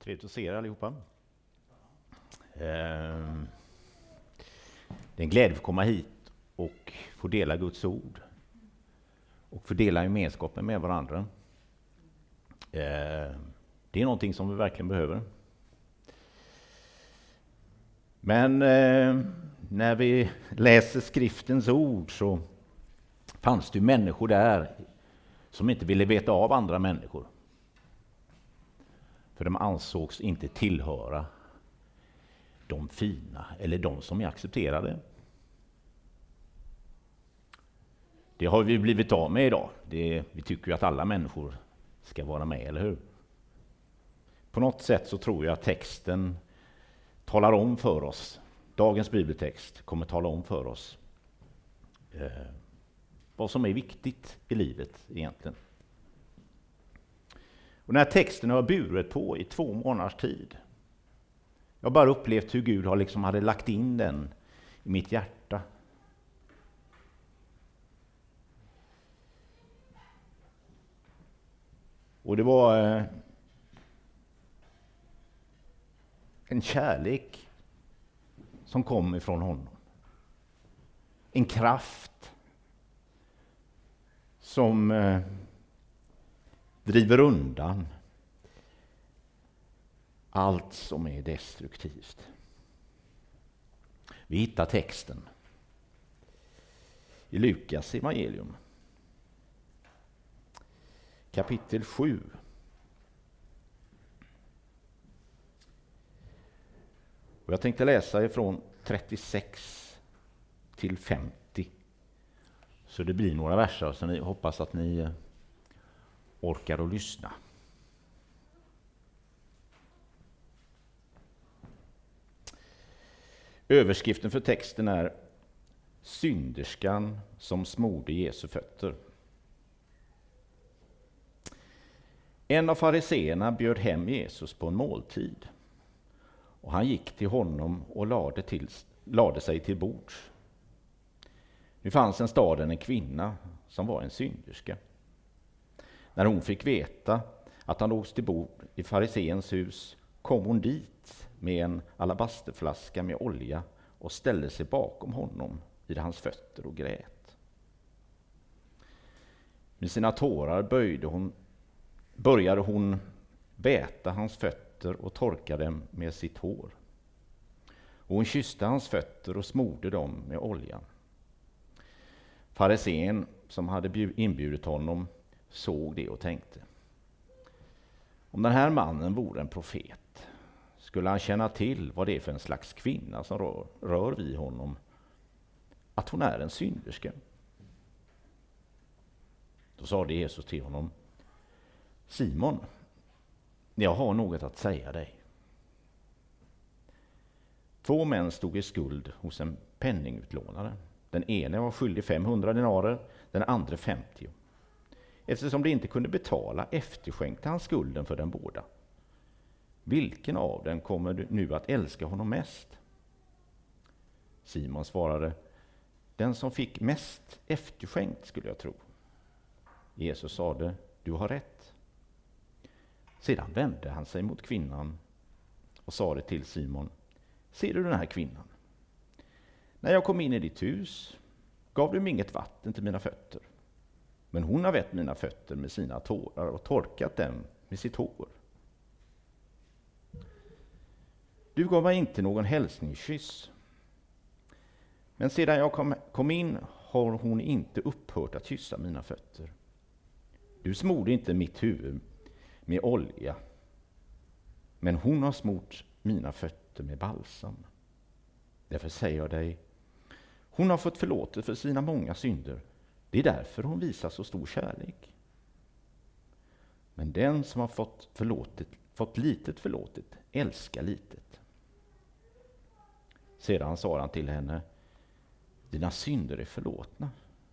Trevligt att se er allihopa. Det är en glädje att komma hit och få dela Guds ord. Och få dela gemenskapen med varandra. Det är någonting som vi verkligen behöver. Men när vi läser skriftens ord så fanns det ju människor där som inte ville veta av andra människor. För de ansågs inte tillhöra de fina eller de som är accepterade. Det har vi blivit av med idag. Vi tycker ju att alla människor ska vara med, eller hur? På något sätt så tror jag att texten talar om för oss. Dagens bibeltext kommer tala om för oss vad som är viktigt i livet egentligen. Och den här texten har jag burit på i 2 månaders tid. Jag har bara upplevt hur Gud hade lagt in den i mitt hjärta. Och det var en kärlek som kom ifrån honom. En kraft som driver undan allt som är destruktivt. Vi hittar texten i Lukas evangelium. Kapitel 7. Och jag tänkte läsa ifrån 36 till 50. Så det blir några verser, så ni hoppas att ni orkar att lyssna. Överskriften för texten är synderskan som smorde Jesu fötter. En av fariseerna bjöd hem Jesus på en måltid. Och han gick till honom och lade sig till bords. Nu fanns en staden en kvinna som var en synderska. När hon fick veta att han låg till bord i fariseens hus kom hon dit med en alabasterflaska med olja och ställde sig bakom honom vid hans fötter och grät. Med sina tårar började hon väta hans fötter och torka dem med sitt hår. Och hon kysste hans fötter och smorde dem med oljan. Farisén som hade inbjudit honom såg det och tänkte: om den här mannen vore en profet skulle han känna till vad det är för en slags kvinna som rör vid honom, att hon är en synderska. Då sade Jesus till honom: Simon, jag har något att säga dig. 2 män stod i skuld hos en penningutlånare. Den ene var skyldig 500 denarer, den andra 50. Eftersom de inte kunde betala efterskänkte han skulden för den båda. Vilken av dem kommer du nu att älska honom mest? Simon svarade: den som fick mest efterskänkt, skulle jag tro. Jesus sade: du har rätt. Sedan vände han sig mot kvinnan och sade till Simon: ser du den här kvinnan? När jag kom in i ditt hus gav du mig inget vatten till mina fötter. Men hon har vätt mina fötter med sina tårar och torkat dem med sitt hår. Du gav mig inte någon hälsningskyss. Men sedan jag kom in har hon inte upphört att kyssa mina fötter. Du smorde inte mitt huvud med olja, men hon har smort mina fötter med balsam. Därför säger jag dig, hon har fått förlåtet för sina många synder. Det är därför hon visar så stor kärlek. Men den som har fått litet förlåtet älskar litet. Sedan sa han till henne: dina synder är förlåtna.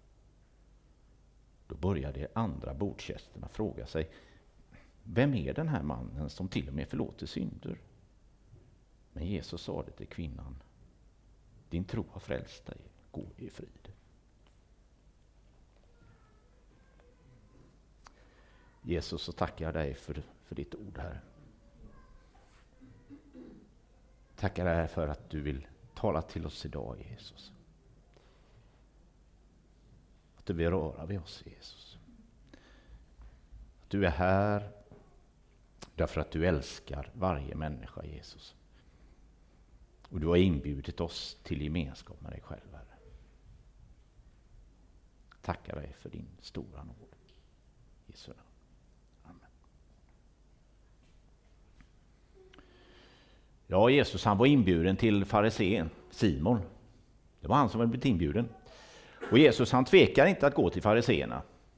Då började de andra bordsgästerna fråga sig: vem är den här mannen som till och med förlåter synder? Men Jesus sa det till kvinnan: din tro har frälst dig, gå i frid. Jesus, så tackar jag dig för ditt ord här. Tackar dig för att du vill tala till oss idag, Jesus. Att du vill röra vid oss, Jesus. Att du är här därför att du älskar varje människa, Jesus. Och du har inbjudit oss till gemenskap med dig själv, Herre. Tackar dig för din stora nåd. Jesu namn. Amen. Ja, Jesus, han var inbjuden till farisén Simon. Det var han som var blivit inbjuden. Och Jesus, han tvekar inte att gå till fariséerna.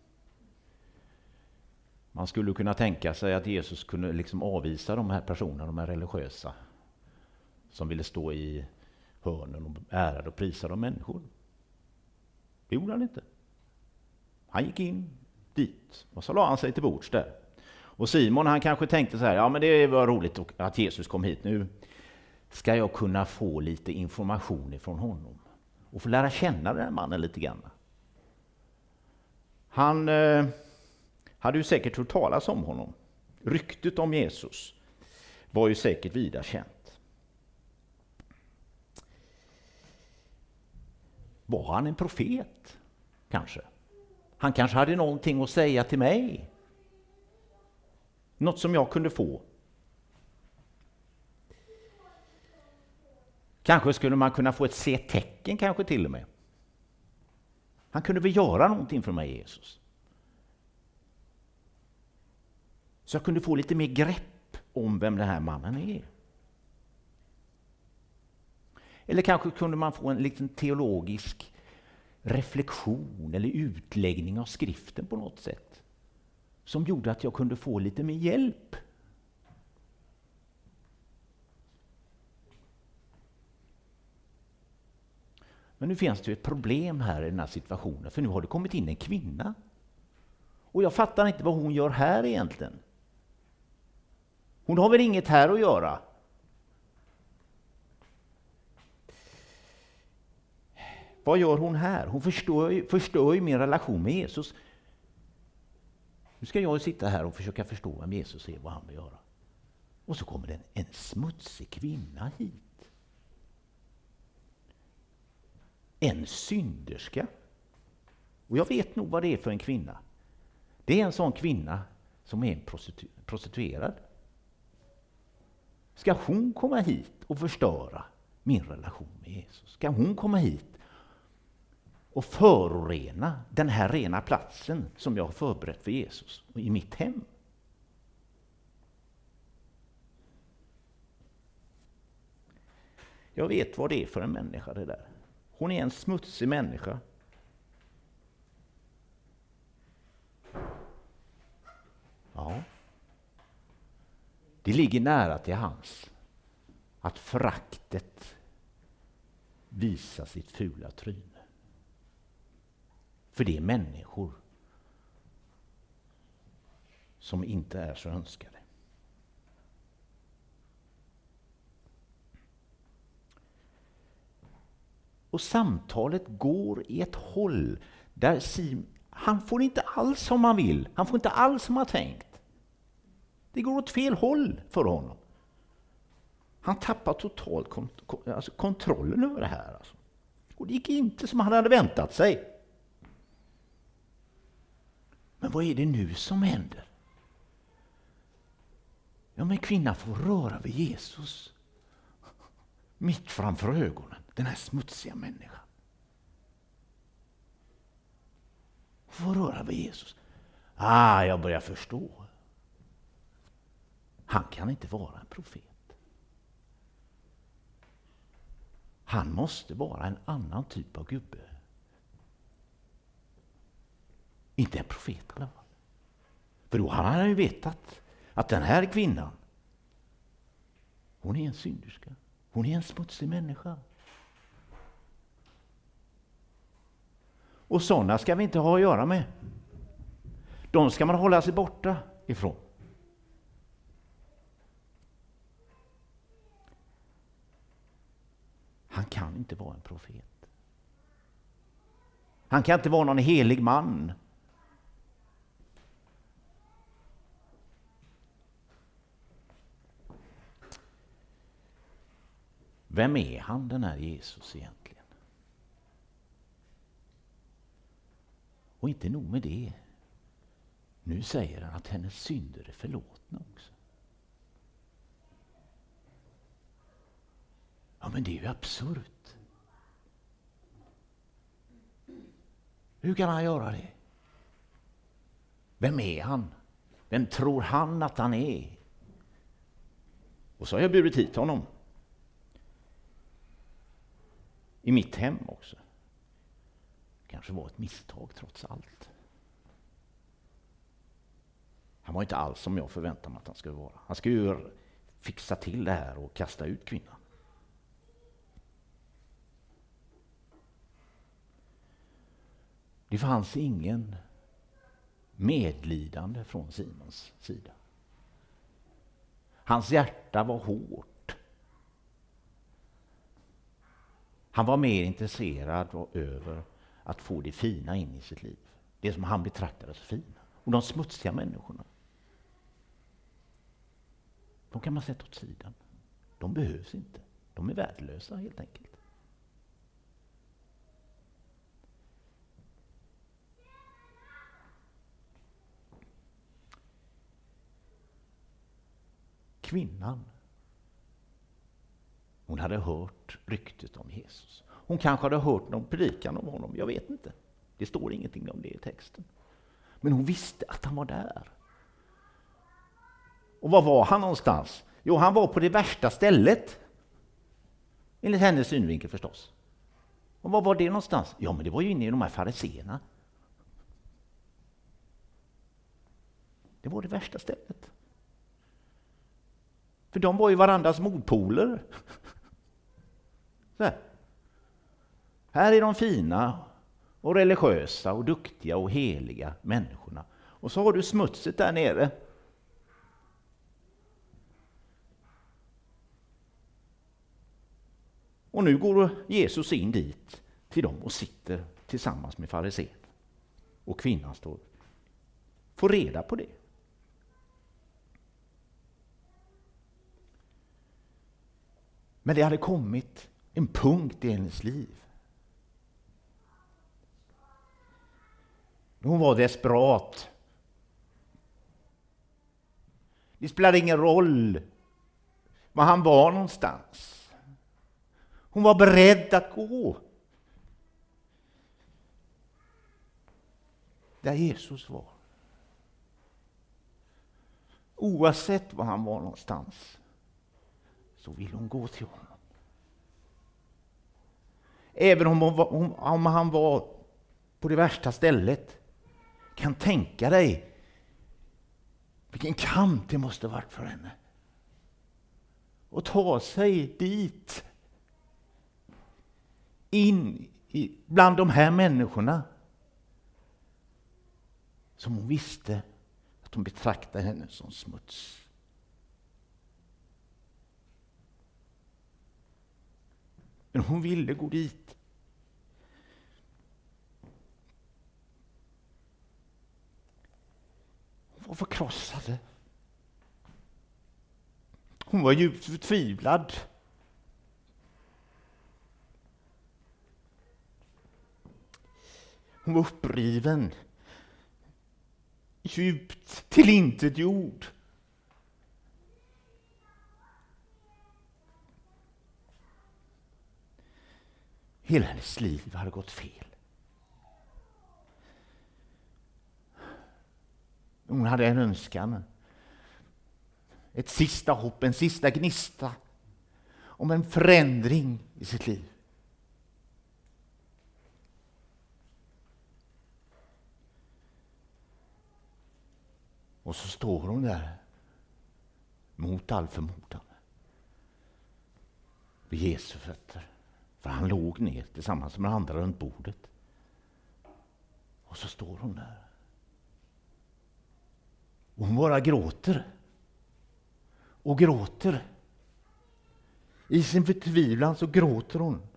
Man skulle kunna tänka sig att Jesus kunde liksom avvisa de här personerna, de här religiösa, som ville stå i hörnen och ärade och prisa de människor. Det gjorde han inte. Han gick in dit och så la han sig till bords där. Och Simon, han kanske tänkte så här, ja men det var roligt att Jesus kom hit. Nu ska jag kunna få lite information ifrån honom och få lära känna den här mannen lite grann. Han hade ju säkert hört talas om honom. Ryktet om Jesus var ju säkert vida känt. Var han en profet? Kanske. Han kanske hade någonting att säga till mig. Något som jag kunde få. Kanske skulle man kunna få ett se-tecken kanske till och med. Han kunde väl göra någonting för mig, Jesus. Så jag kunde få lite mer grepp om vem den här mannen är. Eller kanske kunde man få en liten teologisk reflektion eller utläggning av skriften på något sätt. Som gjorde att jag kunde få lite mer hjälp. Men nu finns det ju ett problem här i den här situationen. För nu har det kommit in en kvinna. Och jag fattar inte vad hon gör här egentligen. Hon har väl inget här att göra. Vad gör hon här? Hon förstör ju min relation med Jesus. Nu ska jag sitta här och försöka förstå vem Jesus är och vad han vill göra. Och så kommer det en smutsig kvinna hit. En synderska. Och jag vet nog vad det är för en kvinna. Det är en sån kvinna som är en prostituerad. Ska hon komma hit och förstöra min relation med Jesus? Ska hon komma hit och förorena den här rena platsen som jag har förberett för Jesus i mitt hem? Jag vet vad det är för en människa det där. Hon är en smutsig människa. Ja. Det ligger nära till hands att föraktet visar sitt fula tryne. För det är människor som inte är så önskade. Och samtalet går i ett håll där han får inte alls som han vill. Han får inte alls som han tänkt. Det går åt fel håll för honom. Han tappar totalt kontrollen över det här. Alltså. Och det gick inte som han hade väntat sig. Men vad är det nu som händer? Ja, men kvinnan får röra vid Jesus. Mitt framför ögonen. Den här smutsiga människan. Får röra vid Jesus. Jag börjar förstå. Han kan inte vara en profet. Han måste vara en annan typ av gubbe. Inte en profet i alla fall. För då hade han ju vetat att den här kvinnan, hon är en synderska. Hon är en smutsig människa. Och sådana ska vi inte ha att göra med. De ska man hålla sig borta ifrån. Han kan inte vara en profet. Han kan inte vara någon helig man. Vem är han, den här Jesus egentligen? Och inte nog med det. Nu säger han att hennes synder är förlåtna också. Ja, men det är ju absurt. Hur kan han göra det? Vem är han? Vem tror han att han är? Och så har jag bjudit hit honom. I mitt hem också. Kanske var ett misstag trots allt. Han var inte alls som jag förväntade mig att han skulle vara. Han skulle ju fixa till det här och kasta ut kvinnan. Det fanns ingen medlidande från Simons sida. Hans hjärta var hårt. Han var mer intresserad över att få det fina in i sitt liv. Det som han betraktade som fina. Och de smutsiga människorna, de kan man sätta åt sidan. De behövs inte. De är värdelösa helt enkelt. Kvinnan, hon hade hört ryktet om Jesus. Hon kanske hade hört någon predikan om honom, jag vet inte. Det står ingenting om det i texten. Men hon visste att han var där. Och var var han någonstans? Jo, han var på det värsta stället. Enligt hennes synvinkel förstås. Och var var det någonstans? Ja, men det var ju inne i de här fariséerna. Det var det värsta stället. För de var ju varandras motpoler. Så här är de fina och religiösa och duktiga och heliga människorna. Och så har du smutset där nere. Och nu går Jesus in dit till dem och sitter tillsammans med farisén. Och kvinnan får reda på det. Men det hade kommit en punkt i hennes liv. Hon var desperat. Det spelade ingen roll var han var någonstans. Hon var beredd att gå där Jesus var. Oavsett var han var någonstans så vill hon gå till honom. Även om han var på det värsta stället. Kan tänka dig vilken kamp det måste varit för henne. Och ta sig dit. In bland de här människorna. Som hon visste att de betraktade henne som smuts. Men hon ville gå dit. Hon var förkrossad. Hon var djupt förtvivlad. Hon var uppriven. Djupt tillintetgjord. Hela hennes liv hade gått fel. Hon hade en önskan. Ett sista hopp, en sista gnista. Om en förändring i sitt liv. Och så står hon där. Mot all förmodan. Vid Jesu fötter. För han låg ner tillsammans med andra runt bordet. Och så står hon där. Och hon bara gråter. Och gråter. I sin förtvivlan så gråter hon.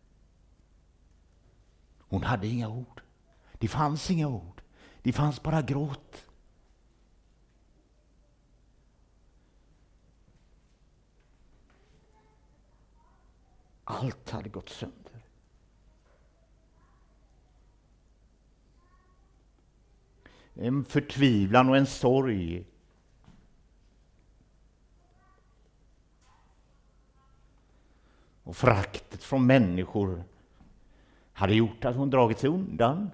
Hon hade inga ord. Det fanns inga ord. Det fanns bara gråt. Allt hade gått sönder. En förtvivlan och en sorg. Och föraktet från människor hade gjort att hon dragit sig undan.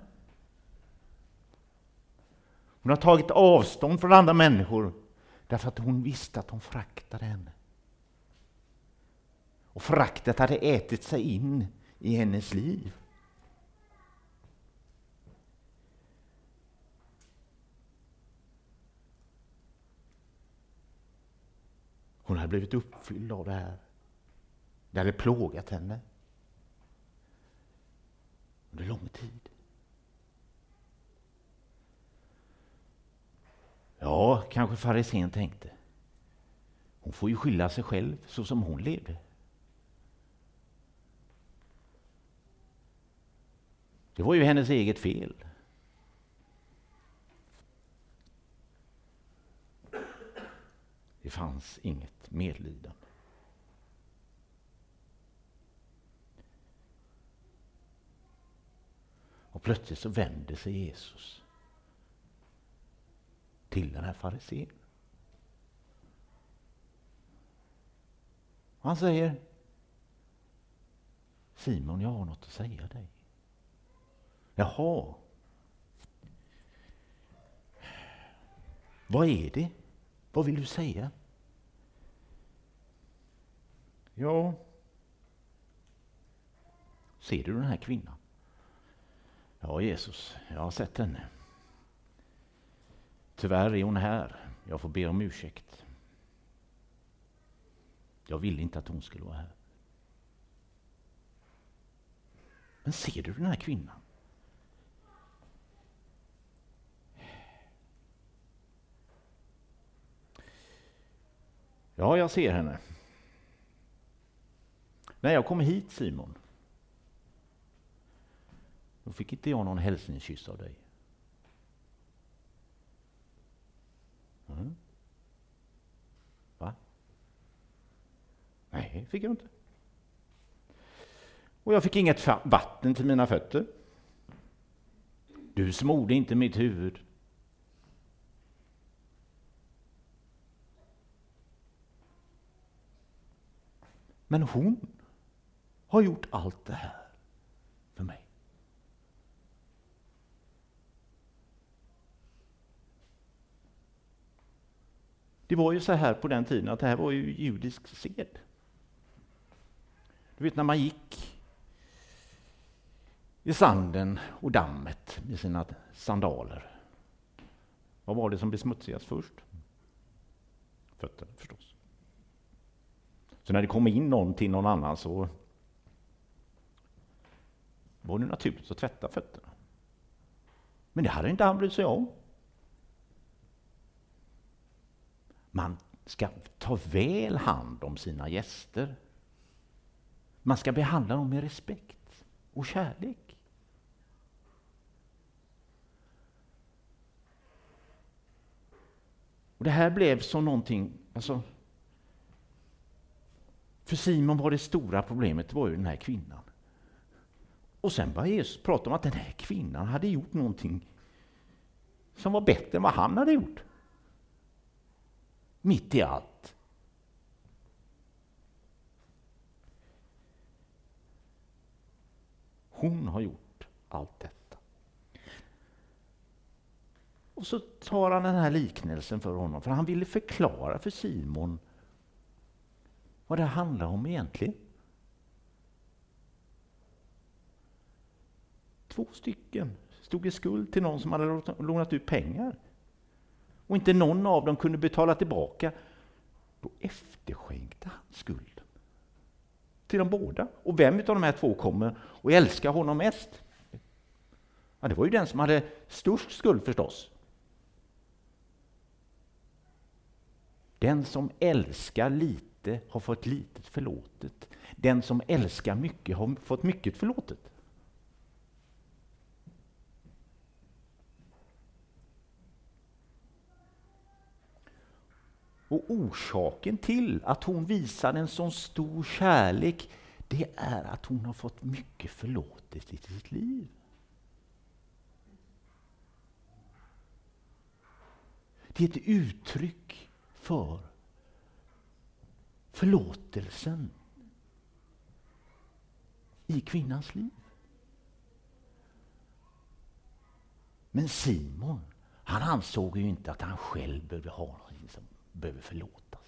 Hon har tagit avstånd från andra människor därför att hon visste att de föraktade henne. Och föraktet hade ätit sig in i hennes liv. Hon hade blivit uppfylld av det här. Det hade plågat henne under lång tid. Ja, kanske farisén tänkte. Hon får ju skylla sig själv så som hon levde. Det var ju hennes eget fel. Det fanns inget medlidande. Och plötsligt så vände sig Jesus till den här farisén. Han säger: Simon, jag har något att säga dig. Jaha. Vad är det? Vad vill du säga? Ja. Ser du den här kvinnan? Ja, Jesus, jag har sett henne. Tyvärr är hon här. Jag får be om ursäkt. Jag ville inte att hon skulle vara här. Men ser du den här kvinnan? Ja, jag ser henne. När jag kom hit, Simon, då fick inte jag någon hälsningskyss av dig. Mm. Va? Nej, fick jag inte. Och jag fick inget vatten till mina fötter. Du smorde inte mitt huvud. Men hon har gjort allt det här för mig. Det var ju så här på den tiden att det här var ju judisk sed. Du vet, när man gick i sanden och dammet med sina sandaler. Vad var det som blev smutsigast först? Fötterna förstås. Så när det kom in någon till någon annan så var det naturligt att tvätta fötterna. Men det hade inte han brytt sig om. Man ska ta väl hand om sina gäster. Man ska behandla dem med respekt och kärlek. Och det här blev som någonting, alltså, för Simon var det stora problemet var ju den här kvinnan. Och sen började Jesus prata om att den här kvinnan hade gjort någonting som var bättre än vad han hade gjort. Mitt i allt. Hon har gjort allt detta. Och så tar han den här liknelsen för honom. För han ville förklara för Simon vad det handlar om egentligen. 2 stycken stod i skuld till någon som hade lånat ut pengar. Och inte någon av dem kunde betala tillbaka. Då efterskänkte han skulden till de båda. Och vem av de här 2 kommer och älskar honom mest? Ja, det var ju den som hade störst skuld förstås. Den som älskar lite har fått litet förlåtet. Den som älskar mycket har fått mycket förlåtet. Och orsaken till att hon visade en sån stor kärlek, det är att hon har fått mycket förlåtelse i sitt liv. Det är ett uttryck för förlåtelsen i kvinnans liv. Men Simon, han ansåg ju inte att han själv behövde ha någon som behöver förlåtas.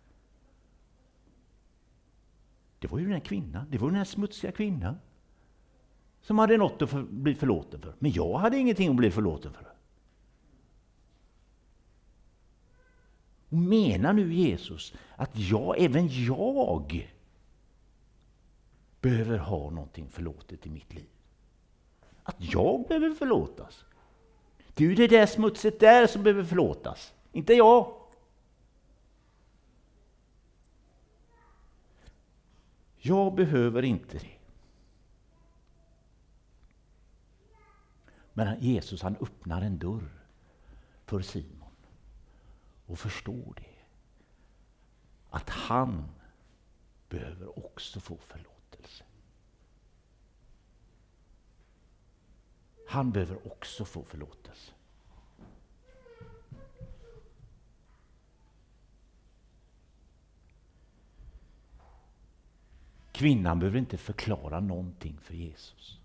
Det var ju den här kvinnan, det var den här smutsiga kvinnan som hade något att bli förlåten för. Men jag hade ingenting att bli förlåten för. Och menar nu Jesus att även jag behöver ha någonting förlåtet i mitt liv? Att jag behöver förlåtas? Det är ju det där smutset där som behöver förlåtas, inte jag. Jag behöver inte det. Men Jesus, han öppnar en dörr för Simon och förstår det. Att han behöver också få förlåtelse. Han behöver också få förlåtelse. Kvinnan behöver inte förklara någonting för Jesus.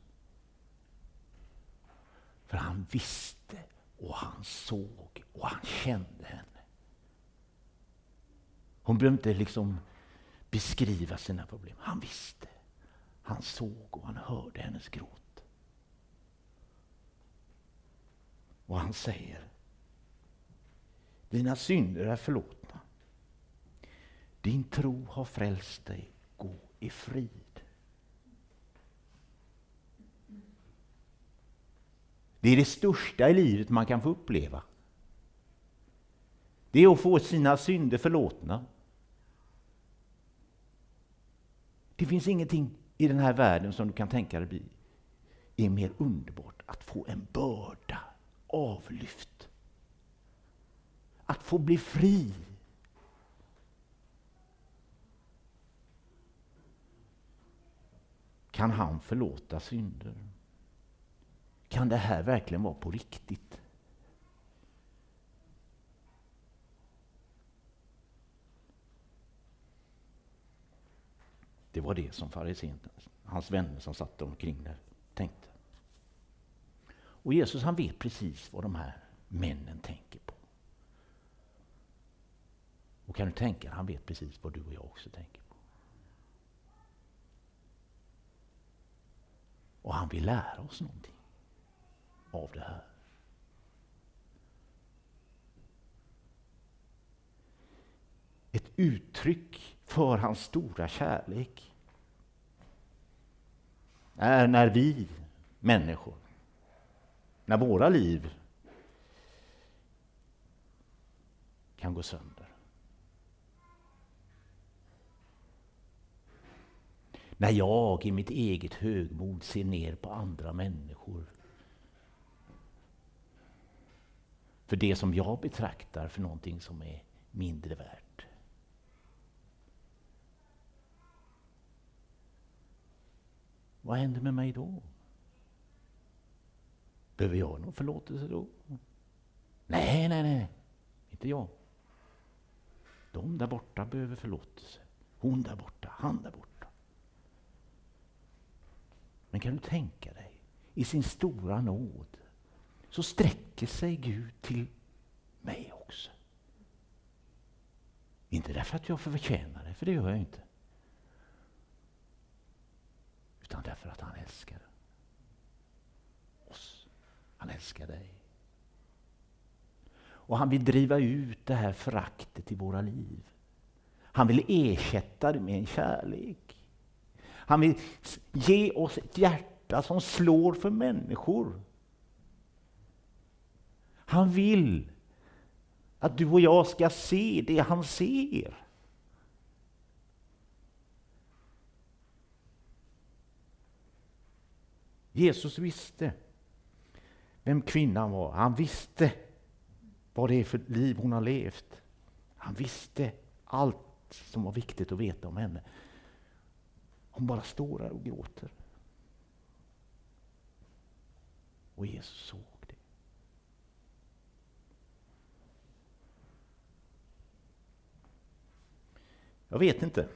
För han visste och han såg och han kände henne. Hon behövde inte liksom beskriva sina problem. Han visste. Han såg och han hörde hennes gråt. Och han säger: dina synder är förlåtna. Din tro har frälst dig. Gå i frid. Det är det största i livet man kan få uppleva. Det är att få sina synder förlåtna. Det finns ingenting i den här världen som du kan tänka dig bli är mer underbart att få en börda avlyft. Att få bli fri. Kan han förlåta synder? Kan det här verkligen vara på riktigt? Det var det som farisén, hans vänner som satt omkring där, tänkte. Och Jesus, han vet precis vad de här männen tänker på. Och kan du tänka, han vet precis vad du och jag också tänker på. Och han vill lära oss någonting av det här. Ett uttryck för hans stora kärlek är när vi människor, när våra liv kan gå sönder. När jag i mitt eget högmod ser ner på andra människor för det som jag betraktar för någonting som är mindre värt. Vad händer med mig då? Behöver jag någon förlåtelse då? Nej, inte jag. De där borta behöver förlåtelse. Hon där borta, han där borta. Men kan du tänka dig, i sin stora nåd så sträcker sig Gud till mig också. Inte därför att jag förtjänar det, för det gör jag inte. Utan därför att han älskar oss. Han älskar dig. Och han vill driva ut det här föraktet i våra liv. Han vill ersätta det med en kärlek. Han vill ge oss ett hjärta som slår för människor. Han vill att du och jag ska se det han ser. Jesus visste vem kvinnan var. Han visste vad det är för liv hon har levt. Han visste allt som var viktigt att veta om henne. Hon bara står där och gråter. Och Jesus såg det. Jag vet inte.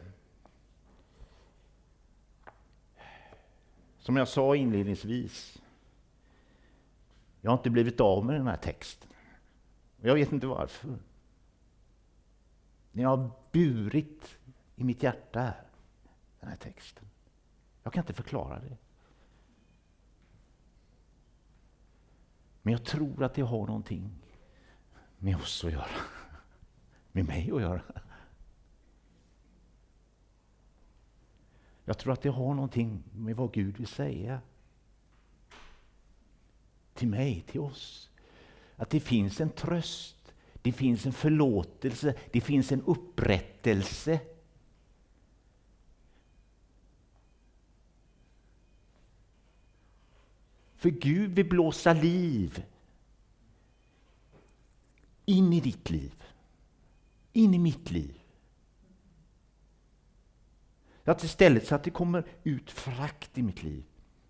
Som jag sa inledningsvis, jag har inte blivit av med den här texten. Jag vet inte varför. När jag har burit i mitt hjärta här, den här texten. Jag kan inte förklara det. Men jag tror att det har någonting med oss att göra. Med mig att göra. Jag tror att det har någonting med vad Gud vill säga. Till mig, till oss. Att det finns en tröst, det finns en förlåtelse, det finns en upprättelse. För Gud vill blåsa liv in i ditt liv, in i mitt liv. Att istället så att det kommer ut frakt i mitt liv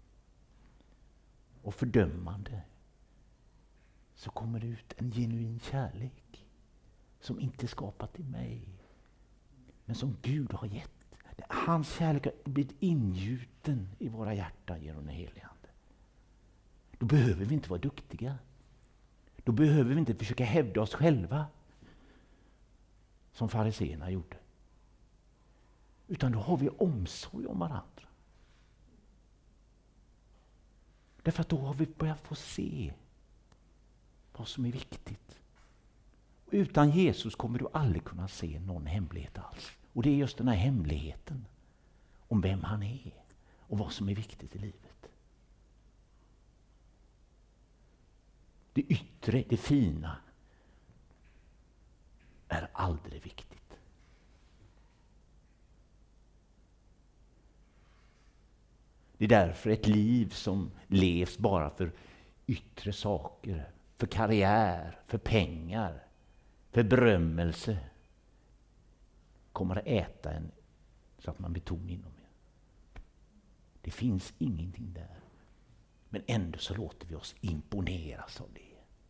och fördömande, så kommer det ut en genuin kärlek som inte är skapat i mig, men som Gud har gett. Hans kärlek har blivit ingjuten i våra hjärtan genom den helige Ande. Då behöver vi inte vara duktiga. Då behöver vi inte försöka hävda oss själva som fariseerna gjorde. Utan då har vi omsorg om varandra. Därför att då har vi börjat få se vad som är viktigt. Och utan Jesus kommer du aldrig kunna se någon hemlighet alls. Och det är just den här hemligheten om vem han är och vad som är viktigt i livet. Det yttre, det fina är aldrig viktigt. Det är därför ett liv som levs bara för yttre saker, för karriär, för pengar, för berömmelse kommer att äta en så att man blir tom inom er. Det finns ingenting där. Men ändå så låter vi oss imponeras av det.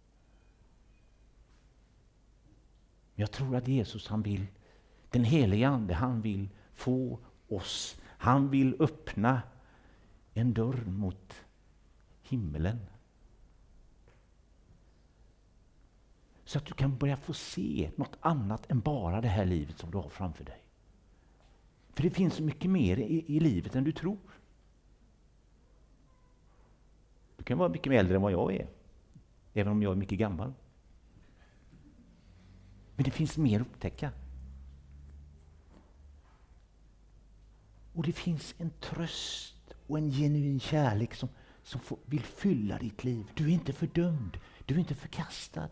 Jag tror att Jesus, han vill, den helige Ande, han vill få oss, han vill öppna en dörr mot himmelen. Så att du kan börja få se något annat än bara det här livet som du har framför dig. För det finns så mycket mer i livet än du tror. Du kan vara mycket äldre än vad jag är, även om jag är mycket gammal. Men det finns mer att upptäcka. Och det finns en tröst och en genuin kärlek som vill fylla ditt liv. Du är inte fördömd, du är inte förkastad.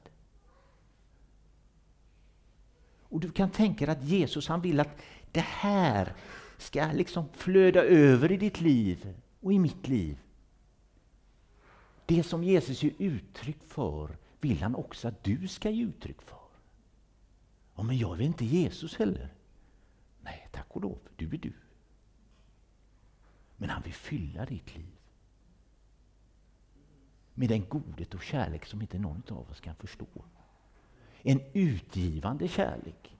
Och du kan tänka dig att Jesus, han vill att det här ska liksom flöda över i ditt liv och i mitt liv. Det som Jesus ger uttryck för vill han också att du ska ge uttryck för. Ja, men jag är väl inte Jesus heller? Nej, tack och lov, du är du. Men han vill fylla ditt liv med den godhet och kärlek som inte någon av oss kan förstå. En utgivande kärlek.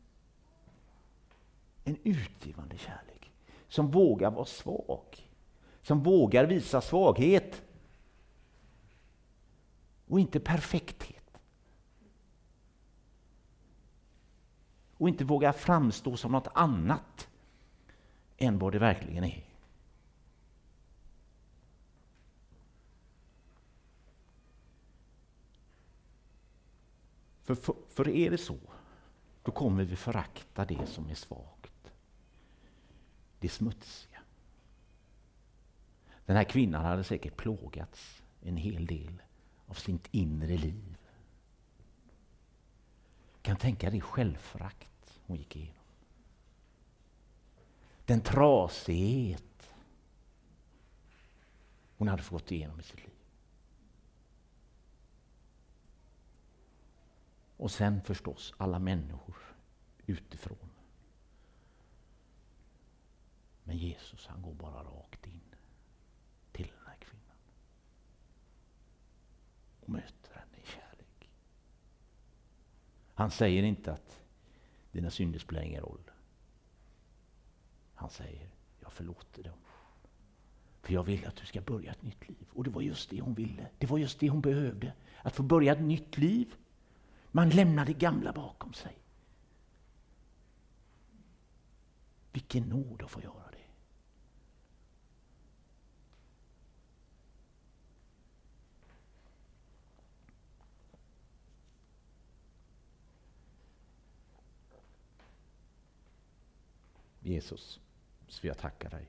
En utgivande kärlek som vågar vara svag. Som vågar visa svaghet. Och inte perfekthet. Och inte vågar framstå som något annat än vad det verkligen är. För är det så, då kommer vi förakta det som är svagt. Det smutsiga. Den här kvinnan hade säkert plågats en hel del av sitt inre liv. Kan tänka dig självförakt hon gick igenom. Den trasighet hon hade fått igenom i sitt liv. Och sen förstås alla människor utifrån. Men Jesus Jesus, han går bara rakt in till den här kvinnan och möter henne i kärlek. Han säger inte att dina synder spelar ingen roll. Han säger, jag förlåter dem. För jag vill att du ska börja ett nytt liv. Och det var just det hon ville. Det var just det hon behövde. Att få börja ett nytt liv. Man lämnar det gamla bakom sig. Vilken nåd att få göra det. Jesus, så jag tackar dig.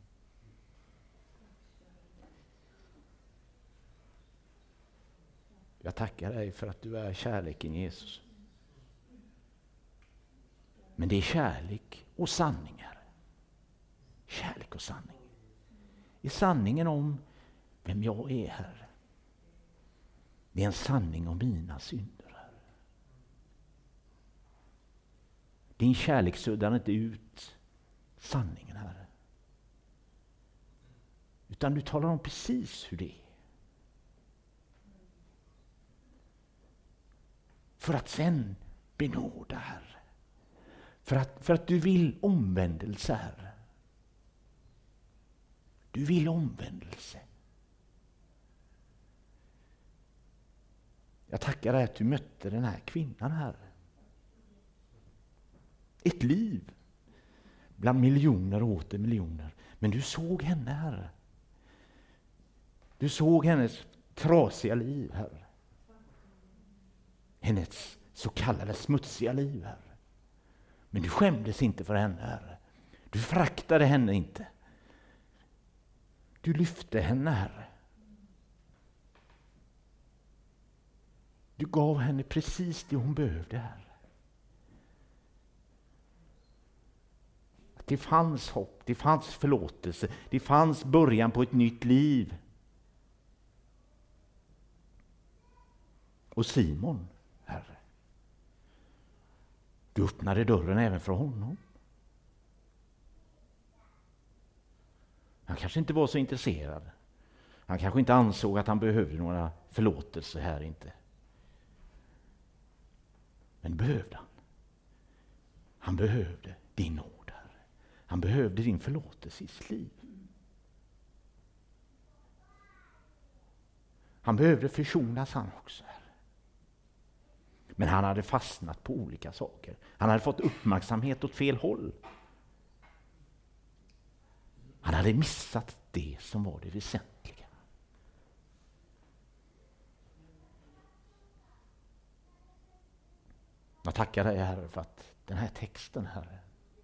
Jag tackar dig för att du är kärleken, Jesus. Men det är kärlek och sanningar. Kärlek och sanning. Det är sanningen om vem jag är, Herre. Det är en sanning om mina synder, Herre. Din kärlek suddar inte ut sanningen, Herre. Utan du talar om precis hur det är. För att sen benåda, Herre. För att du vill omvändelse, Herre. Du vill omvändelse. Jag tackar dig att du mötte den här kvinnan, Herre. Ett liv bland miljoner och åter miljoner. Men du såg henne, Herre. Du såg hennes trasiga liv, Herre. Hennes så kallade smutsiga liv, Herre. Men du skämdes inte för henne, Herre. Du fraktade henne inte. Du lyfte henne, Herre. Du gav henne precis det hon behövde, Herre. Att det fanns hopp, det fanns förlåtelse, det fanns början på ett nytt liv. Och Simon, Herre, du öppnade dörren även för honom. Han kanske inte var så intresserad. Han kanske inte ansåg att han behövde några förlåtelser här inte. Men behövde han. Han behövde din nåd, Herre. Han behövde din förlåtelse i sitt liv. Han behövde försonas han också, Herre. Men han hade fastnat på olika saker. Han hade fått uppmärksamhet åt fel håll. Han hade missat det som var det väsentliga. Jag tackar dig, Herre, för att den här texten, Herre,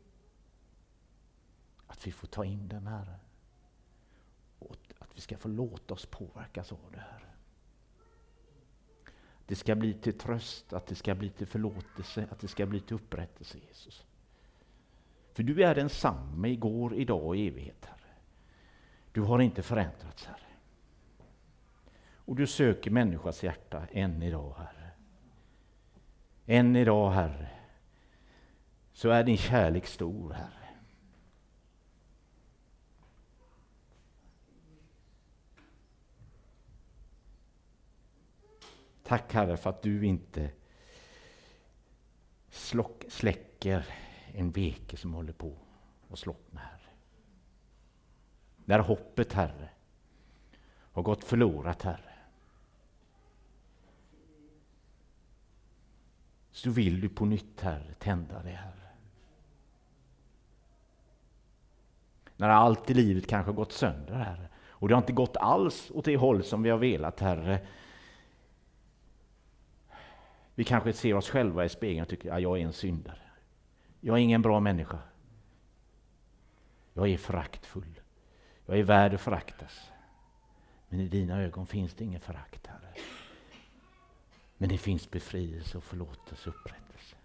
att vi får ta in den, Herre. Och att vi ska få låta oss påverkas av det, Herre. Det ska bli till tröst, att det ska bli till förlåtelse, att det ska bli till upprättelse, Jesus. För du är densamma igår, idag och i evighet, Herre. Du har inte förändrats, Herre. Och du söker människans hjärta än idag, Herre. Än idag, Herre, så är din kärlek stor, Herre. Tack, Herre, för att du inte släcker en veke som håller på att slockna, Herre. När hoppet, Herre, har gått förlorat, Herre, så vill du på nytt, Herre, tända det, Herre. När allt i livet kanske har gått sönder, Herre, och det har inte gått alls åt det håll som vi har velat, Herre. Vi kanske ser oss själva i spegeln och tycker att jag är en syndare. Jag är ingen bra människa. Jag är föraktfull. Jag är värd att föraktas. Men i dina ögon finns det ingen förakt, Herre. Men det finns befrielse och förlåtelse och upprättelse.